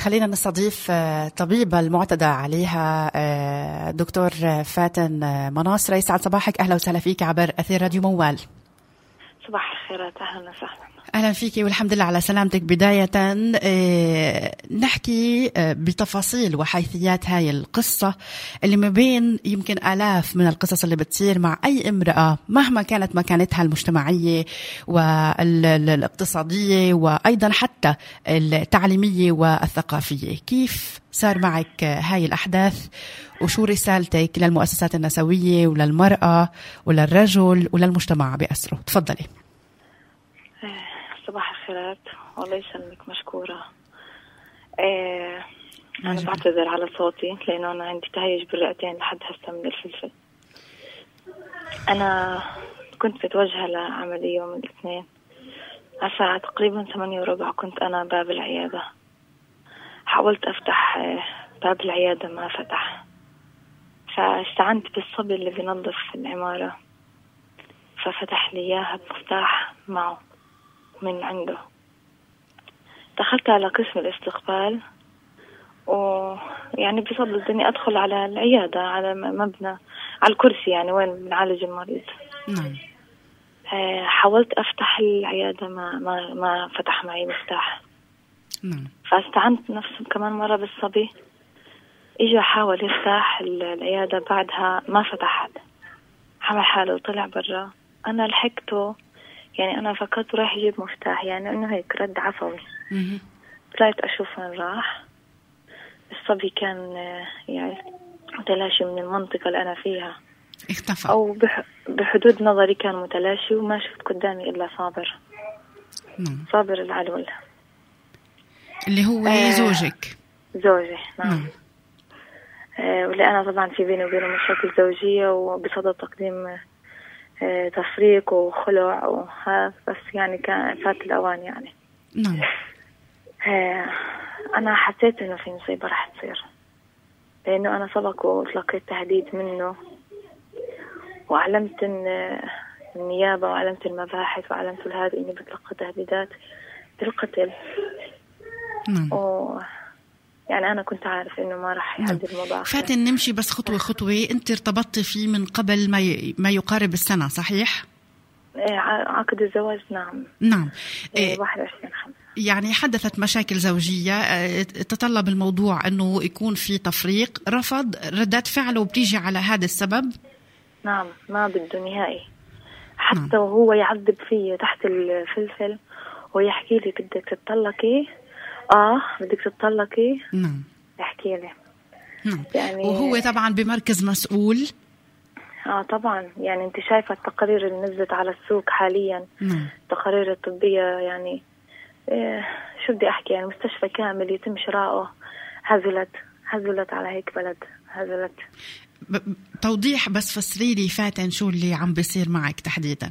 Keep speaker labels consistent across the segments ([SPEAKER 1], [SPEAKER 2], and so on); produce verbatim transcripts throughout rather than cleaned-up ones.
[SPEAKER 1] خلينا نستضيف طبيبة المعتدى عليها دكتور فاتن مناصرة. يسعد صباحك، أهلا وسهلا فيك عبر أثير راديو موال.
[SPEAKER 2] صباح الخيرات، أهلا وسهلا.
[SPEAKER 1] أهلا فيكي والحمد لله على سلامتك. بداية نحكي بتفاصيل وحيثيات هاي القصة اللي ما بين يمكن آلاف من القصص اللي بتصير مع أي امرأة مهما كانت مكانتها المجتمعية والاقتصادية وأيضا حتى التعليمية والثقافية. كيف صار معك هاي الأحداث وشو رسالتك للمؤسسات النسوية وللمرأة وللرجل وللمجتمع بأسره؟ تفضلي.
[SPEAKER 2] صباح الخيرات، والله يسلمك، مشكورة. آه أنا بعتذر على صوتي لأنه أنا عندي تهيج بالرئتين لحد هسه من الفلفل. أنا كنت متوجهة لعملية يوم الاثنين على الساعة تقريبا ثمانية وربع. كنت أنا باب العيادة، حاولت أفتح باب العيادة ما فتح، فاستعنت بالصبي اللي بينظف العمارة ففتح لي إياها بمفتاح معه من عنده. دخلت على قسم الاستقبال ويعني بفضل أدخل على العيادة، على مبنى، على الكرسي يعني وين بنعالج المريض.
[SPEAKER 1] نعم.
[SPEAKER 2] آه حاولت أفتح العيادة ما ما ما فتح معي مفتاح.
[SPEAKER 1] نعم.
[SPEAKER 2] فاستعنت نفسه كمان مرة بالصبي، إجا حاول يفتح العيادة، بعدها ما فتح، عمل حاله وطلع برا. أنا لحقته، يعني أنا فكرت راح يجيب مفتاح، يعني إنه هيك رد عفوي. طلعت أشوف وين راح. الصبي كان يعني متلاشي من المنطقة اللي أنا فيها،
[SPEAKER 1] اختفى
[SPEAKER 2] أو بح بحدود نظري كان متلاشي، وما شفت قدامي إلا صابر.
[SPEAKER 1] نعم.
[SPEAKER 2] صابر العلول
[SPEAKER 1] اللي هو آه زوجك.
[SPEAKER 2] زوجي، نعم.
[SPEAKER 1] نعم.
[SPEAKER 2] آه واللي أنا طبعا في بيني وبينه مشاكل زوجية، وبصدد تقديم آه تفريق وخلع وهذا، بس يعني كان فات الأوان يعني.
[SPEAKER 1] نعم.
[SPEAKER 2] آه أنا حسيت إنه في مصيبة رح تصير، لأنه أنا سبق وتلقيت تهديد منه، وأعلمت إن النيابة وأعلمت المباحث وأعلمت هذا إني بتلقى تهديدات بالقتل.
[SPEAKER 1] نعم.
[SPEAKER 2] و يعني أنا كنت عارف إنه ما راح يعدي الموضوع.
[SPEAKER 1] فاتن، نمشي بس خطوة خطوة. أنت ارتبطتي فيه من قبل ما ي... ما يقارب السنة، صحيح؟
[SPEAKER 2] إيه، عقد الزواج. نعم.
[SPEAKER 1] نعم.
[SPEAKER 2] إيه، واحد وعشرين خمسة.
[SPEAKER 1] يعني حدثت مشاكل زوجية، تطلب الموضوع أنه يكون في تفريق، رفض، ردات فعله بتيجي على هذا السبب.
[SPEAKER 2] نعم، ما بده نهائي. حتى
[SPEAKER 1] نعم.
[SPEAKER 2] وهو يعذب فيه تحت الفلفل ويحكي لي بدك تطلقي، آه بدك تطلقي.
[SPEAKER 1] نعم.
[SPEAKER 2] يحكي لي.
[SPEAKER 1] نعم.
[SPEAKER 2] يعني
[SPEAKER 1] وهو طبعا بمركز مسؤول.
[SPEAKER 2] آه طبعا، يعني أنت شايفة التقارير اللي نزلت على السوق حاليا.
[SPEAKER 1] نعم.
[SPEAKER 2] التقارير الطبية، يعني إيه شو بدي أحكي، يعني مستشفى كامل يتم شراؤه. هزلت هزلت على هيك بلد، هزلت.
[SPEAKER 1] ب... توضيح بس، فسري لي فاتن شو اللي عم بيصير معك تحديدا.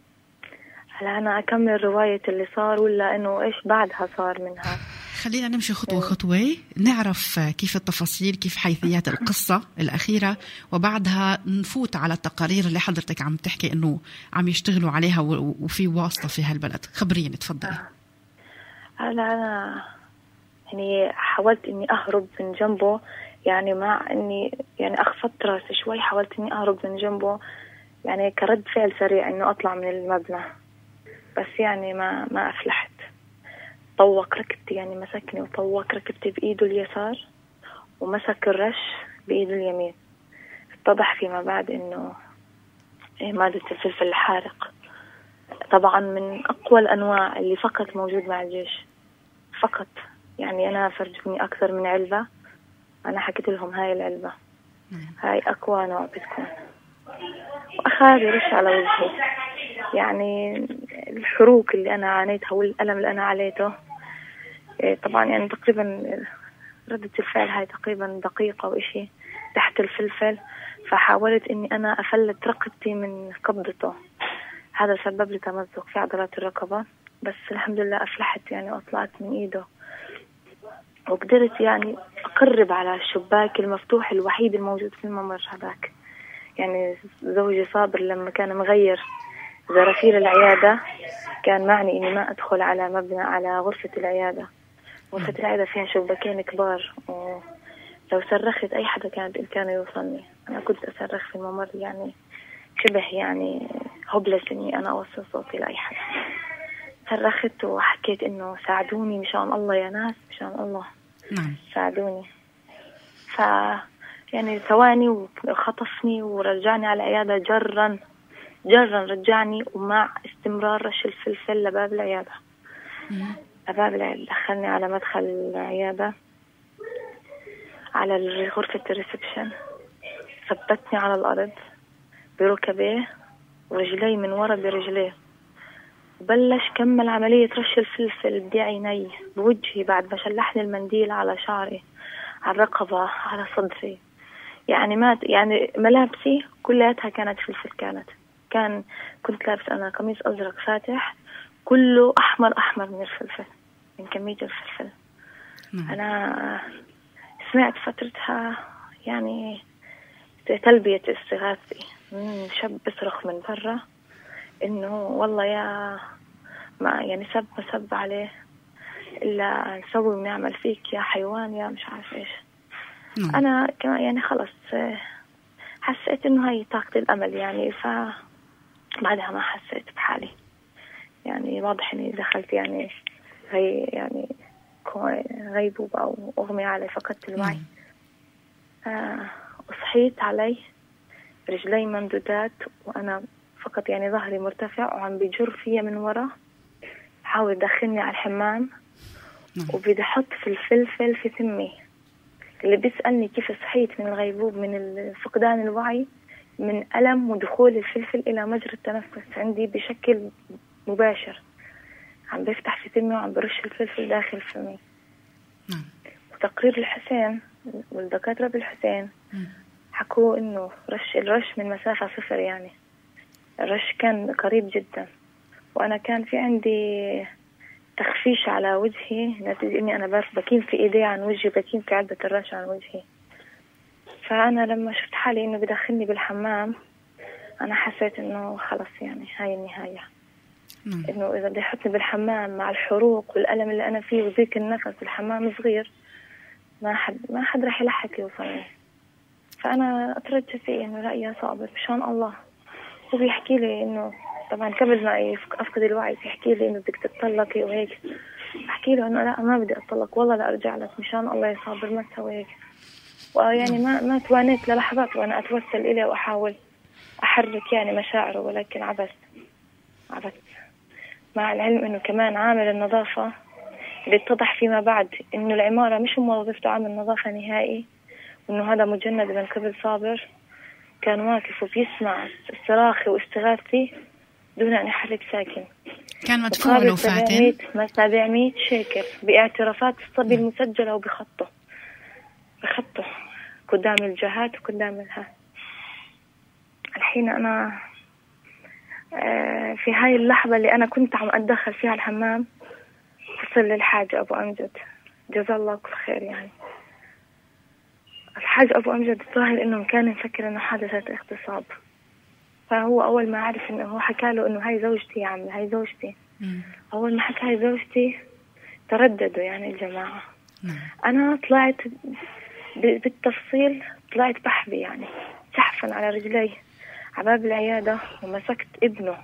[SPEAKER 2] هلا أنا أكمل رواية اللي صار ولا إنه إيش بعدها صار منها؟
[SPEAKER 1] خلينا نمشي خطوة خطوة، نعرف كيف التفاصيل، كيف حيثيات القصة الأخيرة، وبعدها نفوت على التقارير اللي حضرتك عم تحكي إنه عم يشتغلوا عليها وفي واسطة في هالبلد. خبريني تفضلي.
[SPEAKER 2] هلا أنا يعني حاولت إني أهرب من جنبه، يعني مع إني يعني أخفضت راسي شوي، حاولت إني أهرب من جنبه يعني كرد فعل سريع إنه أطلع من المبنى، بس يعني ما ما أفلحت. طوق ركبتي، يعني مسكني وطوق ركبتي بإيده اليسار ومسك الرش بإيده اليمين. اتضح فيما بعد إنه مادة الفلفل الحارق، طبعا من أقوى الأنواع اللي فقط موجود مع الجيش فقط. يعني أنا فرجوني أكثر من علبة، أنا حكيت لهم هاي العلبة هاي أقوى نوع بتكون، وأخذ يرش على وجهي. يعني الحروق اللي أنا عانيتها والألم اللي أنا عليته، طبعا يعني تقريبا ردة الفعل هاي تقريبا دقيقة وإشي تحت الفلفل. فحاولت إني أنا أفلت رقبتي من قبضته، هذا سبب لي تمزق في عضلات الرقبة، بس الحمد لله أفلحت يعني وأطلعت من إيده، وقدرت يعني أقرب على الشباك المفتوح الوحيد الموجود في الممر هذاك. يعني زوجي صابر لما كان مغير زرافير العيادة كان معني إني ما أدخل على مبنى على غرفة العيادة، غرفة العيادة فيها شباكين كبار، ولو صرخت أي حدا كان بإمكانه يوصلني. أنا كنت أصرخ في الممر يعني شبه يعني هوبلس إني أنا أوصل صوتي لأي حدا. صرخت وحكيت إنه ساعدوني مشان الله يا ناس، مشان الله
[SPEAKER 1] نعم
[SPEAKER 2] ساعدوني. ف يعني ثواني وخطفني ورجعني على العيادة جرا جرا رجعني، ومع استمرار رش الفلفل لباب العيادة. لباب العيادة دخلني على مدخل العيادة على غرفة الريسبشن، ثبتني على الأرض بركبيه ورجلي من ورا برجليه، وبلش كمل عملية رش الفلفل بعيني بوجهي بعد ما شلحني المنديل على شعري، على الرقبة، على صدري. يعني ما يعني ملابسي كلها كانت فلفل. كانت كان كنت لابس أنا قميص أزرق فاتح كله أحمر أحمر من الفلفل، من كمية الفلفل. أنا سمعت فترتها يعني تلبية استغاثتي من شاب بصرخ من برا إنه والله يا ما يعني سب ما سب عليه إلا نسوي ونعمل فيك يا حيوان يا مش عارف إيش. مم. أنا كمان يعني خلص حسيت إنه هاي طاقة الأمل يعني، فبعدها ما حسيت بحالي يعني. واضح إني دخلت يعني غي يعني غيبوبة أو أغمي علي، فقدت الوعي. آه وصحيت علي رجلي ممدودات وأنا فقط يعني ظهري مرتفع وعم بيجر فيا من ورا، حاول يدخلني على الحمام وبدي أحط في الفلفل في فمي. اللي بيسألني كيف صحيت من الغيبوب من فقدان الوعي من ألم ودخول الفلفل إلى مجرى التنفس عندي بشكل مباشر، عم بفتح في فمي وعم برش الفلفل داخل فمي. وتقرير الحسين والدكاترة بالحسين حكوا إنه رش الرش من مسافة صفر، يعني الرش كان قريب جدا، وأنا كان في عندي تخفيش على وجهي نتيجة إني أنا بس بكين في إيدي عن وجهي، بكين في علبة الرش عن وجهي. فأنا لما شفت حالي إنه بدخلني بالحمام أنا حسيت إنه خلص يعني هاي النهاية. مم. إنه إذا بدي يحطني بالحمام مع الحروق والألم اللي أنا فيه وضيق النفس، الحمام صغير ما حد ما حد رح يلحق يوصلني. فأنا أترجى فيه إنه لا يا صابر مشان الله. هو بيحكي لي إنه طبعا قبل ما أفقد الوعي بيحكي لي إنه بدك تطلقي وهيك، أحكي له إنه لا ما بدي أطلق والله لا أرجع لك مشان الله يا صابر ما تسوي هيك. ويعني ما ما توانيت للحظات وأنا أتوسل إليه وأحاول أحرك يعني مشاعره، ولكن عبث عبث. مع العلم إنه كمان عامل النظافة بيتضح فيما بعد إنه العمارة مش موظفته عامل نظافة نهائي، وإنه هذا مجند من قبل صابر كان واقف وبيسمع صراخي واستغاثتي دون أن يحرك ساكن.
[SPEAKER 1] كان مدفوع له فاتن
[SPEAKER 2] سبعمية شيكل باعترافات الصبي المسجلة وبخطه بخطه قدام الجهات وقدام الها. الحين أنا في هاي اللحظة اللي أنا كنت عم أتدخل فيها الحمام اتصل للحاج أبو أمجد جزا الله كل خير. يعني الحاج أبو أمجد الظاهر إنه كان يفكر إنه حادثة اغتصاب، فهو أول ما عرف إنه هو حكى له إنه هاي زوجتي يا عمي هاي زوجتي. مم. أول ما حكى هاي زوجتي ترددوا يعني الجماعة. مم. أنا طلعت بالتفصيل طلعت بحبي يعني سحفا على رجلي على باب العيادة ومسكت ابنه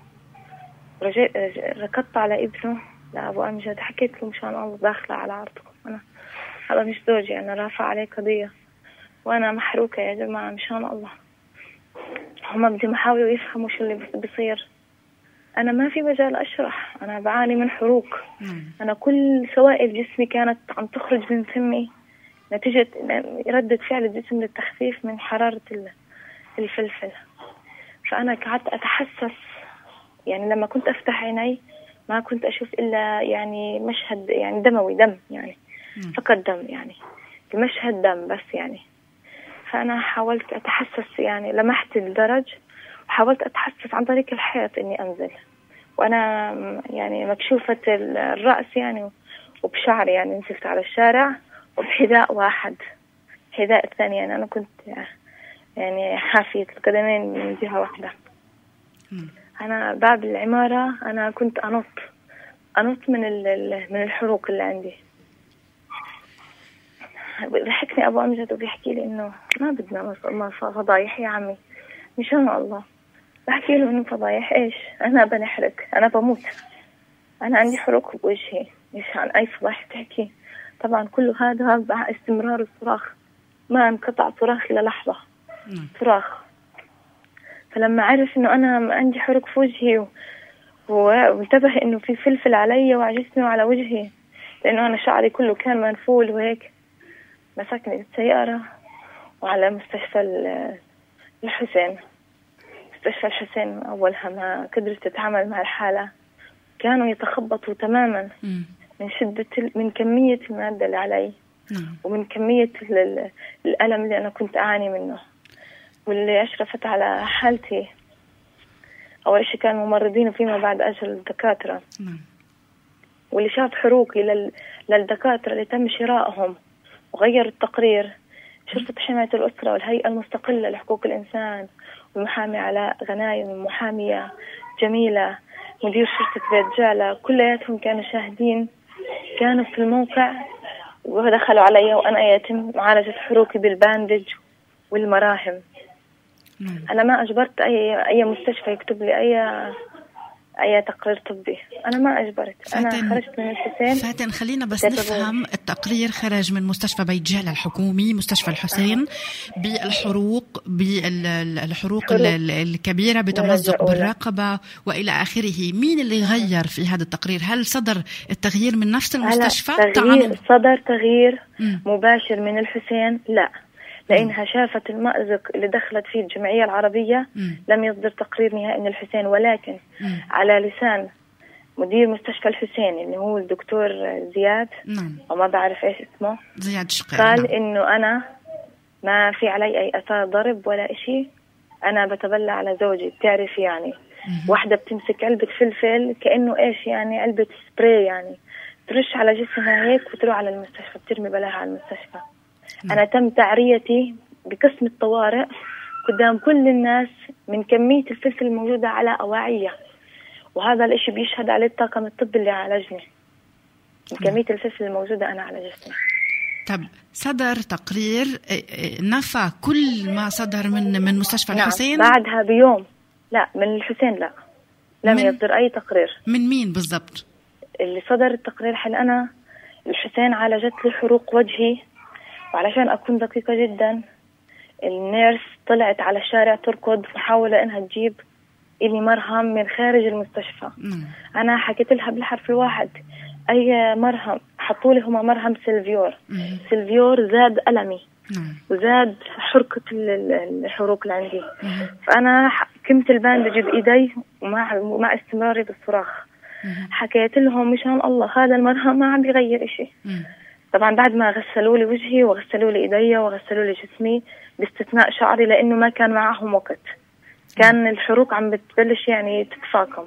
[SPEAKER 2] ركضت على ابنه لأبو أمجد، حكيت له مشان الله داخلة على عرضكم أنا هذا مش زوجي، أنا رافع عليه قضية وأنا محروكة يا جماعة مشان الله. هما بدهم يحاولوا يفهموا شو اللي بيصير. أنا ما في مجال أشرح، أنا بعاني من حروق. أنا كل سوائل جسمي كانت عم تخرج من فمي نتيجة ردة فعل الجسم للتخفيف من حرارة الفلفل. فأنا قعدت أتحسس يعني لما كنت أفتح عيني ما كنت أشوف إلا يعني مشهد يعني دموي دم يعني فقط دم يعني المشهد دم بس يعني. فأنا حاولت أتحسس يعني لمحت الدرج وحاولت أتحسس عن طريق الحيط إني أنزل وأنا يعني مكشوفة الرأس يعني وبشعري يعني نزلت على الشارع وبحذاء واحد حذاء الثاني يعني أنا كنت يعني حافية القدمين من جهة واحدة. أنا باب العمارة أنا كنت أنط أنط من من الحروق اللي عندي ضحكني أبو أمجد وبيحكي لي إنه ما بدنا ما فضايح يا عمي مشان الله. بحكي له إنه فضايح إيش؟ أنا بنحرق، أنا بموت، أنا عندي حروق بوجهي، مش عن أي فضايح تحكي. طبعا كل هذا مع استمرار الصراخ، ما انقطع صراخي للحظة صراخ. فلما عرف إنه أنا عندي حروق في وجهي وانتبه إنه في فلفل علي وعلى جسمي وعلى وجهي، لأنه أنا شعري كله كان منفول وهيك، مسكني بالسيارة وعلى مستشفى الحسين. مستشفى الحسين أولها ما قدرت تتعامل مع الحالة، كانوا يتخبطوا تماما من شدة من كمية المادة اللي علي ومن كمية الألم اللي أنا كنت أعاني منه. واللي أشرفت على حالتي أول شيء كان ممرضين وفيما بعد أجل الدكاترة، واللي شاف حروقي لل... للدكاترة اللي تم شرائهم وغير التقرير شرطة حماية الأسرة والهيئة المستقلة لحقوق الإنسان والمحامي علاء غنايم المحامية جميلة مدير شرطة بيت جالة، كلياتهم كانوا شاهدين، كانوا في الموقع ودخلوا علي وأنا يتم معالجة حروقي بالباندج والمراهم. مم. أنا ما أجبرت أي أي مستشفى يكتب لي أي أي تقرير طبي، أنا ما أجبرت. أنا خرجت من الحسين.
[SPEAKER 1] فاتن خلينا بس نفهم، التقرير خرج من مستشفى بيت جالة الحكومي مستشفى الحسين أه. بالحروق بالحروق الكبيرة بتمزق بالرقبة وإلى آخره. مين اللي غير في هذا التقرير؟ هل صدر التغيير من نفس المستشفى؟
[SPEAKER 2] تغيير صدر تغيير م. مباشر من الحسين؟ لا، لأنها شافت المأزق اللي دخلت فيه الجمعية العربية. م. لم يصدر تقرير نهائي من الحسين، ولكن م. على لسان مدير مستشفى الحسين اللي هو الدكتور زياد م. وما بعرف إيش اسمه،
[SPEAKER 1] زياد شقير،
[SPEAKER 2] قال م. إنه أنا ما في علي أي أثار ضرب ولا إشي، أنا بتبلى على زوجي. بتعرف يعني م. واحدة بتمسك علبة فلفل كأنه إيش يعني علبة سبراي، يعني ترش على جسمها هيك وتروح على المستشفى، بترمي بلاها على المستشفى. أنا تم تعريتي بقسم الطوارئ قدام كل الناس من كمية الفلفل الموجودة على أواعية، وهذا الإشي بيشهد عليه الطاقم الطبي اللي عالجني من كمية الفلفل الموجودة أنا على جسمي.
[SPEAKER 1] طب صدر تقرير نفى كل ما صدر من من مستشفى
[SPEAKER 2] نعم.
[SPEAKER 1] الحسين
[SPEAKER 2] بعدها بيوم؟ لا، من الحسين لا، لم يصدر أي تقرير.
[SPEAKER 1] من مين بالضبط
[SPEAKER 2] اللي صدر التقرير؟ حل أنا الحسين عالجت لي حروق وجهي، وعلشان أكون دقيقة جدا النيرس طلعت على الشارع تركض محاولة إنها تجيب إلي مرهم من خارج المستشفى. مم. أنا حكيت لها بالحرف الواحد أي مرهم، حطوا لي هما مرهم سيلفيور. مم. سيلفيور زاد ألمي. مم. وزاد حرقة الحروق اللي عندي. مم. فأنا كمت الباندج بإيدي ومع مع استمراري بالصراخ. مم. حكيت لهم مشان الله هذا المرهم ما عم بيغير إشي. مم. طبعا بعد ما غسلوا لي وجهي وغسلوا لي ايدي وغسلوا لي جسمي باستثناء شعري، لانه ما كان معهم وقت، كان الحروق عم بتبلش يعني تتفاقم.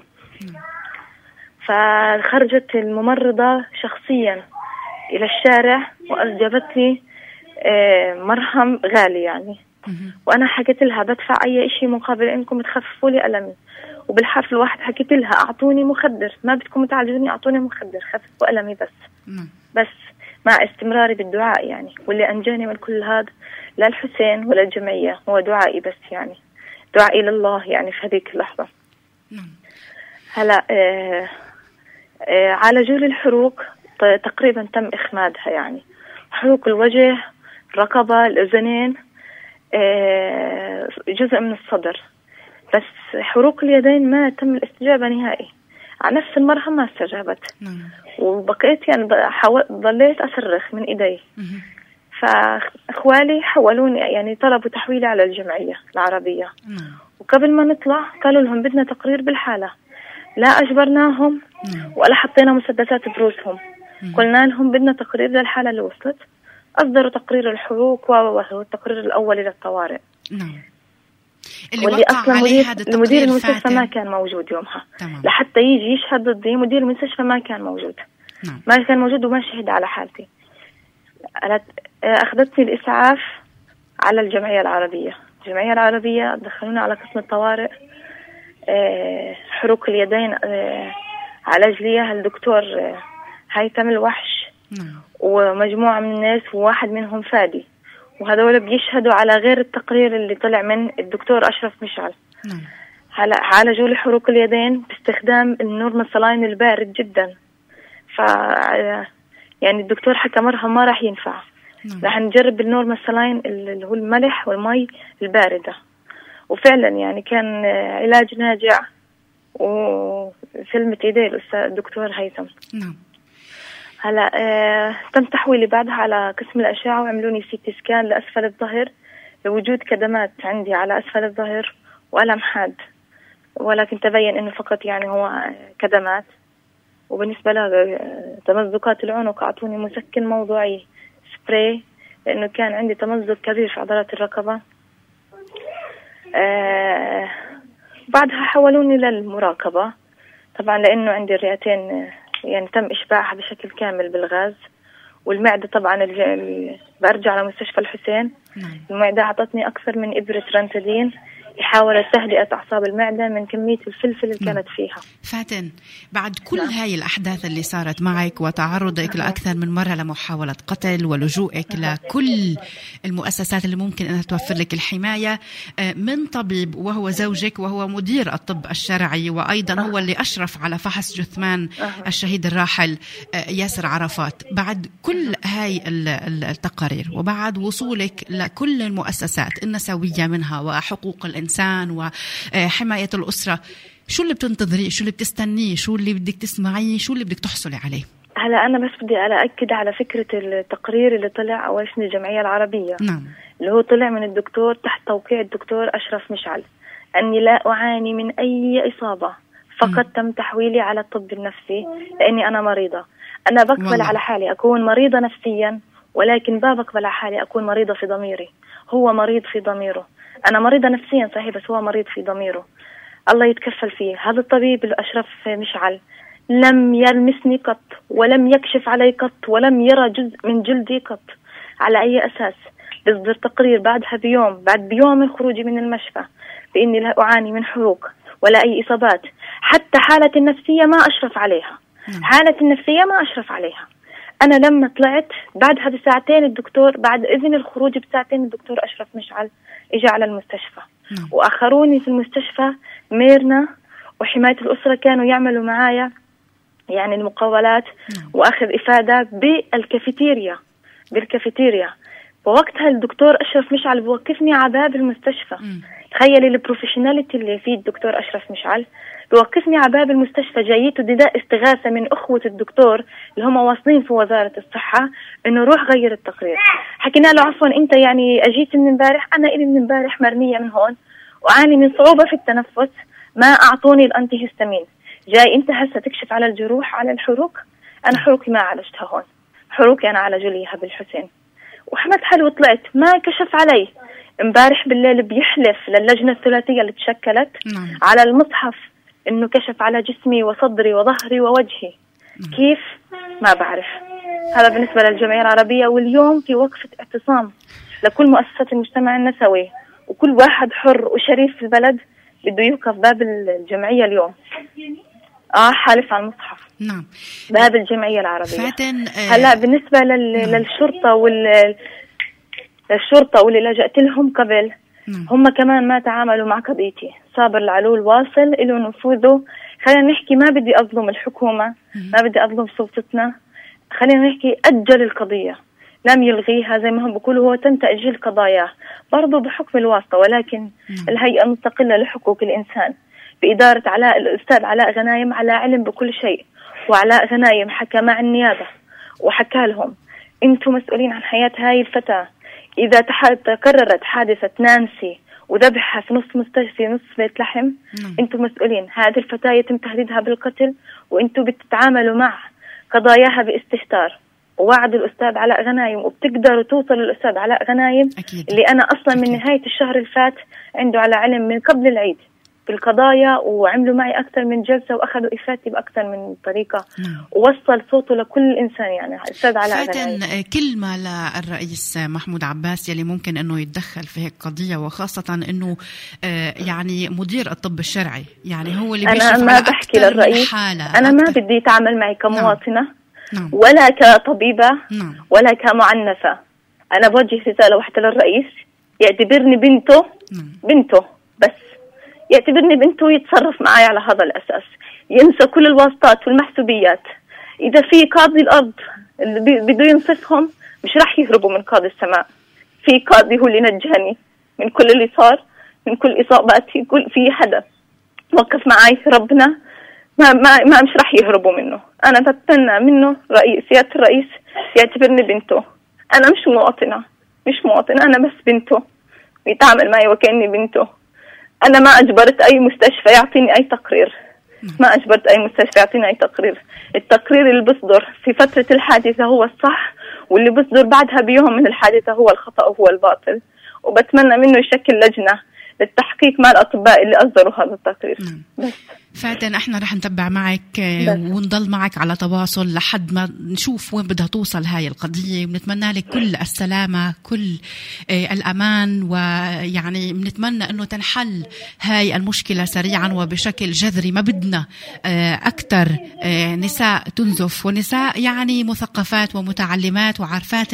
[SPEAKER 2] فخرجت الممرضة شخصيا الى الشارع واجابت لي مرهم غالي يعني، وانا حكيت لها بدفع اي شيء مقابل انكم تخففوا لي المي، وبالحرف الواحد حكيت لها اعطوني مخدر، ما بدكم تعالجوني اعطوني مخدر خففوا المي بس. بس مع استمراري بالدعاء يعني، واللي أنجاني من كل هذا لا الحسين ولا الجمعية، هو دعائي بس يعني، دعائي لله يعني في هذيك اللحظة. هلا آه آه عالجوا لي الحروق تقريبا تم إخمادها يعني، حروق الوجه، الرقبة، الأذنين، آه جزء من الصدر، بس حروق اليدين ما تم الاستجابة نهائي، على نفس المرهم ما استجابت. وبقيت يعني حاول ضليت أصرخ من إيدي. فأخوالي حولوني يعني طلبوا تحويلي على الجمعية العربية. وقبل ما نطلع قالوا لهم بدنا تقرير بالحالة، لا أجبرناهم ولا حطينا مسدسات بروسهم، قلنا لهم بدنا تقرير للحالة اللي وصلت، أصدروا تقرير الحروق وهو التقرير الأولي للطوارئ.
[SPEAKER 1] اللي واللي أصلا
[SPEAKER 2] مدير, مدير المستشفى فاتن. ما كان موجود يومها. تمام. لحتى يجي يشهد ضدي مدير المستشفى ما كان موجود. نعم. ما كان موجود وما شهد على حالتي. أخذتني الإسعاف على الجمعية العربية. الجمعية العربية دخلونا على قسم الطوارئ، حروق اليدين عالج ليها الدكتور هيثم الوحش
[SPEAKER 1] نعم.
[SPEAKER 2] ومجموعة من الناس وواحد منهم فادي، وهذول بيشهدوا على غير التقرير اللي طلع من الدكتور أشرف مشعل.
[SPEAKER 1] نعم.
[SPEAKER 2] عالجوا لي حروق اليدين باستخدام النورمالسلاين البارد جدا. ف يعني الدكتور حكى مرهم ما راح ينفع،
[SPEAKER 1] نعم.
[SPEAKER 2] راح نجرب النورمالسلاين اللي هو الملح والمي الباردة، وفعلا يعني كان علاج ناجع وسلمت ايديه الأستاذ الدكتور هيثم.
[SPEAKER 1] نعم.
[SPEAKER 2] هلا آه تم تحويلي بعدها على قسم الأشعة وعملوني سيتي سكان لأسفل الظهر لوجود كدمات عندي على أسفل الظهر وألم حاد، ولكن تبين إنه فقط يعني هو كدمات. وبالنسبة لتمزقات العنق أعطوني مسكن موضوعي سبراي لأنه كان عندي تمزق كبير في عضلات الرقبة. آه بعدها حولوني للمراقبة طبعا لأنه عندي الرئتين يعني تم إشباعها بشكل كامل بالغاز، والمعدة طبعا الج... برجع على مستشفى الحسين.
[SPEAKER 1] نعم.
[SPEAKER 2] المعدة أعطتني أكثر من إبرة رنتدين لحاولت تهدئة أعصاب المعدة من كمية الفلفل اللي كانت فيها.
[SPEAKER 1] فاتن، بعد كل
[SPEAKER 2] نعم.
[SPEAKER 1] هاي الأحداث اللي صارت معك وتعرضك نعم. لأكثر من مرة لمحاولة قتل ولجوءك نعم. لكل المؤسسات اللي ممكن أنها توفر لك الحماية من طبيب وهو زوجك وهو مدير الطب الشرعي وأيضا هو اللي أشرف على فحص جثمان الشهيد الراحل ياسر عرفات، بعد كل هاي التقارير وبعد وصولك لكل المؤسسات النسوية منها وحقوق الإنسان وحماية الأسرة، شو اللي بتنتظريه؟ شو اللي بتستنيه؟ شو اللي بدك تسمعيه؟ شو اللي بدك تحصلي عليه؟
[SPEAKER 2] هلا أنا بس بدي أأكد على فكرة التقرير اللي طلع أول شيء الجمعية العربية.
[SPEAKER 1] نعم.
[SPEAKER 2] اللي هو طلع من الدكتور تحت توقيع الدكتور أشرف مشعل أني لا أعاني من أي إصابة، فقط م. تم تحويلي على الطب النفسي لأني أنا مريضة. أنا بقبل والله. على حالي أكون مريضة نفسيا، ولكن ما بقبل على حالي أكون مريضة في ضميري. هو مريض في ضميره، أنا مريضة نفسيا صحيح بس هو مريض في ضميره، الله يتكفل فيه. هذا الطبيب الأشرف مشعل لم يلمسني قط ولم يكشف علي قط ولم يرى جزء من جلدي قط. على أي أساس بصدر تقرير بعدها بيوم بعد بيوم من خروجي من المشفى بإني لا أعاني من حروق ولا أي إصابات؟ حتى حالة النفسية ما أشرف عليها، حالة النفسية ما أشرف عليها. أنا لما طلعت بعدها بساعتين الدكتور بعد إذن الخروج بساعتين الدكتور أشرف مشعل إجا على المستشفى نعم. وأخروني في المستشفى ميرنا وحماية الأسرة كانوا يعملوا معايا يعني المقاولات نعم. وأخذ إفادة بالكافيتيريا بالكافيتيريا ووقتها الدكتور أشرف مشعل بوقفني على باب المستشفى. م. تخيلي البروفيشناليتي اللي فيه الدكتور أشرف مشعل، بوقفني على باب المستشفى جايته نداء استغاثة من أخوة الدكتور اللي هم واصلين في وزارة الصحة إنه روح غير التقرير. حكينا له عفوا أنت يعني أجيت من امبارح، أنا إلي من امبارح مرمية من هون وعاني من صعوبة في التنفس، ما أعطوني الأنتي هيستامين، جاي أنت هسه تكشف على الجروح على الحروق؟ أنا حروقي ما عالجتها هون، حروقي أنا عالجوا ليها بالحسين. وحمد حلو طلعت ما كشف علي. امبارح بالليل بيحلف للجنة الثلاثية اللي تشكلت نعم. على المصحف إنه كشف على جسمي وصدري وظهري ووجهي. نعم. كيف؟ ما بعرف. هذا بالنسبة للجمعية العربية. واليوم في وقفة اعتصام لكل مؤسسات المجتمع النسوي وكل واحد حر وشريف في البلد بده يوقف باب الجمعية اليوم. آه حالف على المصحف.
[SPEAKER 1] نعم.
[SPEAKER 2] باب الجمعية العربية.
[SPEAKER 1] فاتن آه
[SPEAKER 2] هلا بالنسبة لل... نعم. للشرطة وال للشرطة واللي لجأت لهم قبل نعم. هم كمان ما تعاملوا مع قضيتي. صابر العلول واصل له نفوذه. خلينا نحكي ما بدي أظلم الحكومة مم. ما بدي أظلم سلطتنا، خلينا نحكي أجل القضية لم يلغيها زي ما هم بيقولوا، هو تم تأجيل قضاياه برضو بحكم الواسطة، ولكن مم. الهيئة المستقلة لحقوق الإنسان بإدارة علاء الأستاذ علاء غنايم على علم بكل شيء، وعلاء غنايم حكى مع النيابة وحكى لهم أنتم مسؤولين عن حياة هاي الفتاة. إذا تكررت حادثة نانسي وذبحها في نص مستشفى نص بيت لحم مم. أنتم مسؤولين. هذه الفتاة يتم تهديدها بالقتل وأنتم بتتعاملوا مع قضاياها باستهتار. ووعد الأستاذ علاء غنايم وبتقدروا توصلوا الأستاذ علاء غنايم أكيد. اللي أنا أصلا أكيد. من نهاية الشهر الفات عنده على علم من قبل العيد بالقضايا، وعملوا معي أكثر من جلسة وأخذوا إفادتي بأكثر من طريقة مم. ووصل صوته لكل إنسان. يعني الأستاذ علاء غنايم
[SPEAKER 1] كلمة للرئيس محمود عباس يلي ممكن أنه يتدخل في هيك قضية، وخاصة أنه يعني مدير الطب الشرعي، يعني هو اللي بيشرف
[SPEAKER 2] على
[SPEAKER 1] أكثر
[SPEAKER 2] للرئيس.
[SPEAKER 1] حالة
[SPEAKER 2] أنا أكتر. ما بدي يتعامل معي كمواطنة نعم.
[SPEAKER 1] نعم.
[SPEAKER 2] ولا كطبيبة
[SPEAKER 1] نعم.
[SPEAKER 2] ولا كمعنفة. أنا بوجه رسالة واحدة للرئيس، يعتبرني بنته.
[SPEAKER 1] نعم.
[SPEAKER 2] بنته بس يعتبرني بنته ويتصرف معي على هذا الأساس، ينسى كل الواسطات والمحسوبيات. إذا في قاضي الأرض اللي بده ينصفهم مش راح يهربوا من قاضي السماء. في قاضي هو اللي نجاني من كل اللي صار، من كل إصاباتي. كل في حدا وقف معي ربنا، ما ما ما مش راح يهربوا منه. أنا بتمنى منه رئيس سيادة الرئيس يعتبرني بنته. أنا مش مواطنة، مش مواطنة، أنا بس بنته، ويتعامل معي وكأني بنته. أنا ما أجبرت أي مستشفى يعطيني أي تقرير، ما أجبرت أي مستشفى يعطيني أي تقرير. التقرير اللي بصدر في فترة الحادثة هو الصح، واللي بصدر بعدها بيوم من الحادثة هو الخطأ وهو الباطل. وبتمنى منه يشكل لجنة للتحقيق مع الأطباء اللي أصدروا هذا التقرير. بس
[SPEAKER 1] فاتن احنا رح نتبع معك ونضل معك على تواصل لحد ما نشوف وين بدها توصل هاي القضية، ونتمنى لك كل السلامة، كل الأمان، ويعني بنتمنى أنه تنحل هاي المشكلة سريعا وبشكل جذري. ما بدنا أكتر نساء تنزف، ونساء يعني مثقفات ومتعلمات وعارفات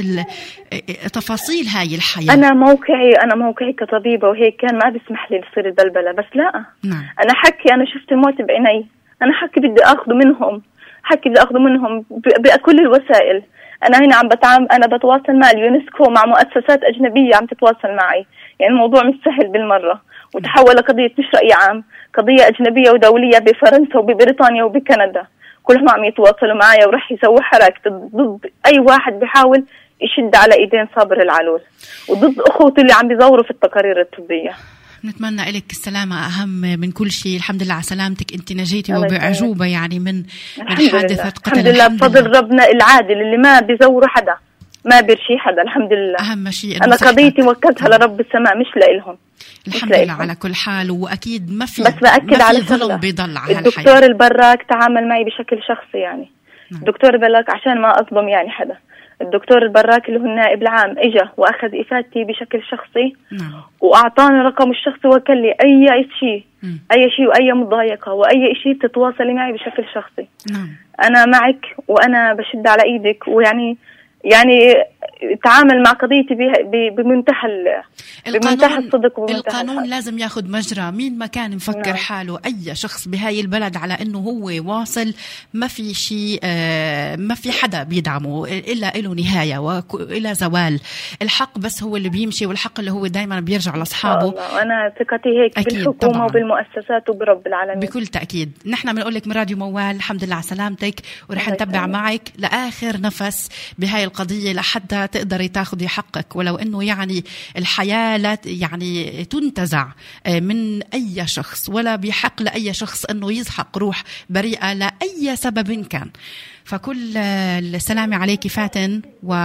[SPEAKER 1] تفاصيل هاي الحياة.
[SPEAKER 2] أنا موقعي أنا موقعي كطبيبة وهيك كان ما بيسمح لي تصير البلبلة، بس لا. نعم. أنا حكي أنا شفت الموت بعيني، أنا حكي بدي أخذه منهم، حكي بدي أخذه منهم بكل الوسائل. أنا هنا عم بتعامل، أنا بتواصل مع اليونسكو، مع مؤسسات أجنبية عم تتواصل معي. يعني الموضوع مش سهل بالمرة، وتحول لقضية مش رأي عام، قضية أجنبية ودولية بفرنسا وببريطانيا وبكندا. كلهم عم يتواصلوا معي ورح يسووا حركة ضد أي واحد بيحاول يشد على إيدين صابر العلول، وضد أخوتي اللي عم بيزوروا في التقارير الطبية.
[SPEAKER 1] نتمنى لك السلامة أهم من كل شيء. الحمد لله على سلامتك، أنت نجيتي وبعجوبة يعني من من حادثة قتل.
[SPEAKER 2] الحمد لله بفضل ربنا العادل اللي ما بيزوروا حدا، ما بيرشي حدا. الحمد لله.
[SPEAKER 1] أهم شيء
[SPEAKER 2] أنا قضيتي وكلتها لرب السماء مش لإلهم.
[SPEAKER 1] الحمد لله على كل حال. وأكيد ما في
[SPEAKER 2] بس بأكد على
[SPEAKER 1] ظلم بيضل على
[SPEAKER 2] الدكتور البراك تعامل معي بشكل شخصي. يعني نعم. الدكتور البراك عشان ما أظلم يعني حدا، الدكتور البراك اللي هو النائب العام اجا واخذ افادتي بشكل شخصي. نعم. واعطاني رقم الشخصي وقال لي اي شيء اي شيء واي مضايقه واي شيء تتواصلي معي بشكل شخصي. نعم. انا معك وانا بشد على ايدك، ويعني يعني تعامل مع قضيتي بمنتهى بمنتهى الصدق وبمنتهى
[SPEAKER 1] القانون
[SPEAKER 2] الحق.
[SPEAKER 1] لازم ياخذ مجرى. مين ما كان مفكر نعم. حاله أي شخص بهاي البلد على إنه هو واصل، ما في شيء آه ما في حدا بيدعمه إلا له نهاية وإلى زوال. الحق بس هو اللي بيمشي، والحق اللي هو دايما بيرجع لأصحابه.
[SPEAKER 2] وأنا ثقتي هيك بالحكومة طبعاً. وبالمؤسسات وبرب العالمين
[SPEAKER 1] بكل تأكيد. نحن بنقول لك من راديو موال الحمد لله على سلامتك، ورح نتبع معك لآخر نفس بهاي القضية لحتى تقدري تاخذي حقك، ولو انه يعني الحياة لا يعني تنتزع من اي شخص، ولا بيحق لاي شخص انه يزحق روح بريئة لاي سبب كان. فكل السلام عليك فاتن،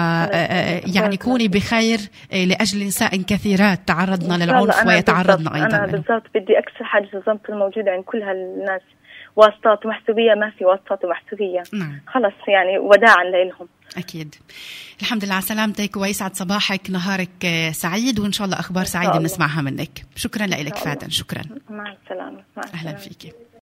[SPEAKER 1] ويعني كوني بخير لأجل نساء كثيرات تعرضنا للعنف ويتعرضنا أيضا.
[SPEAKER 2] أنا بالضبط بدي أكسر حاجز الضبط الموجودة عند كل هالناس، واسطات ومحسوبية. ما في واسطات ومحسوبية. نعم. خلص يعني وداعا لهم.
[SPEAKER 1] أكيد. الحمد لله على سلامتك، ويسعد صباحك، نهارك سعيد، وإن شاء الله أخبار سعيدة نسمعها منك. شكرا لك فاتن. شكرا.
[SPEAKER 2] مع السلامة. مع السلامة.
[SPEAKER 1] أهلا فيك.